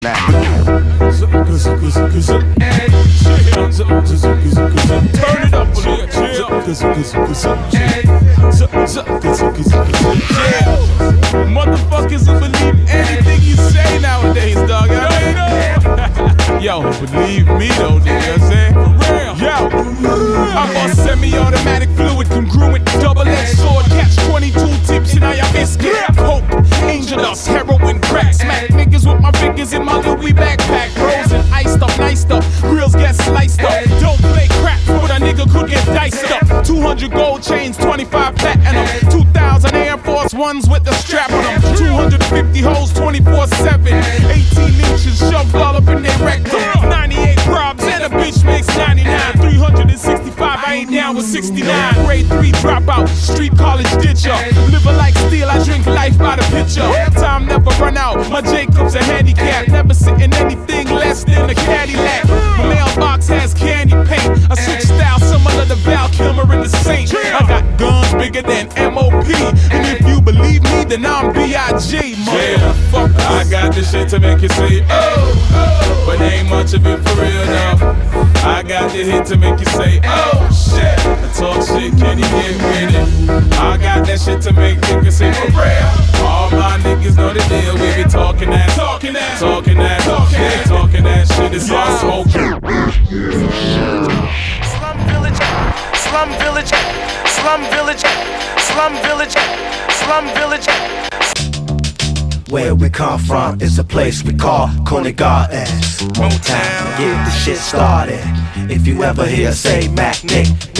Turn it up a little, motherfuckers will believe anything you say nowadays, dog. Yo, believe me though, nigga, you know what I'm saying? For real. Yo, I'm on semi-automatic fluid, congruent, double-edged sword, catch 22 tips in your biscuit. Hope, angel dust, heroin, crack, smack niggas with my fingers in my Louis backpack. Frozen, iced up, nice up, grills get sliced up. Don't play crap, but a nigga could get diced up. 200 gold chains, 25 platinum, 2,000 Air Force Ones with the strap on them. 250 hoes, 24/7, 18 inches shoved all up in their rectum. 98 probs and a bitch makes 99. 365, I ain't down with 69. Grade 3 dropout, street college ditcher. Living like steel, I drink life by the pitcher. Time never run out, my Jacob's a handicap. Never sit in anything less than a Cadillac. My mailbox has candy paint. I switch style similar to Val Kilmer in The Saint. I got guns bigger than MOP, and if you believe me, then I'm B.I.G. Motherfucker, I got this shit to make you say oh, oh, but ain't much of it for real now. I got the hit to make you say oh shit. I talk shit, can you get with it? I got that shit to make niggas say for real. All my niggas know the deal. We be talking that shit is all smoke. Slum village, slum village, slum village, slum village, slum village. Where we come from is a place we call Coney Gardens. Motown, get the shit started. If you ever hear say Mac Nick,